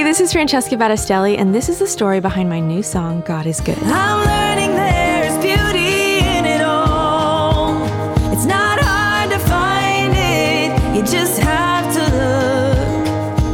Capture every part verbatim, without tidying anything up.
Hey, this is Francesca Battistelli, and this is the story behind my new song, God is Good. I'm learning there's beauty in it all. It's not hard to find it, you just have to look.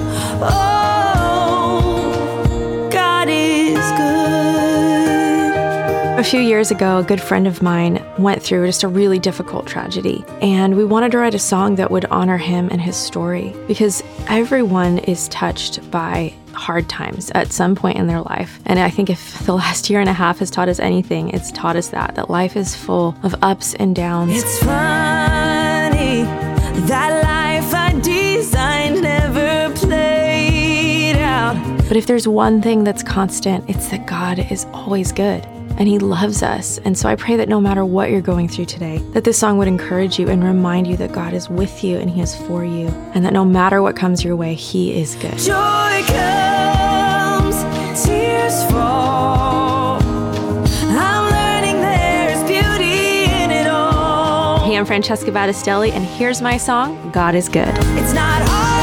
Oh, God is good. A few years ago, a good friend of mine went through just a really difficult tragedy, and we wanted to write a song that would honor him and his story, because everyone is touched by hard times at some point in their life. And I think if the last year and a half has taught us anything, it's taught us that, that life is full of ups and downs. It's funny that life I designed never played out. But if there's one thing that's constant, it's that God is always good. And He loves us. And so I pray that no matter what you're going through today, that this song would encourage you and remind you that God is with you and He is for you. And that no matter what comes your way, He is good. Joy comes, tears fall. I'm learning there's beauty in it all. Hey, I'm Francesca Battistelli, and here's my song, God is Good. It's not hard.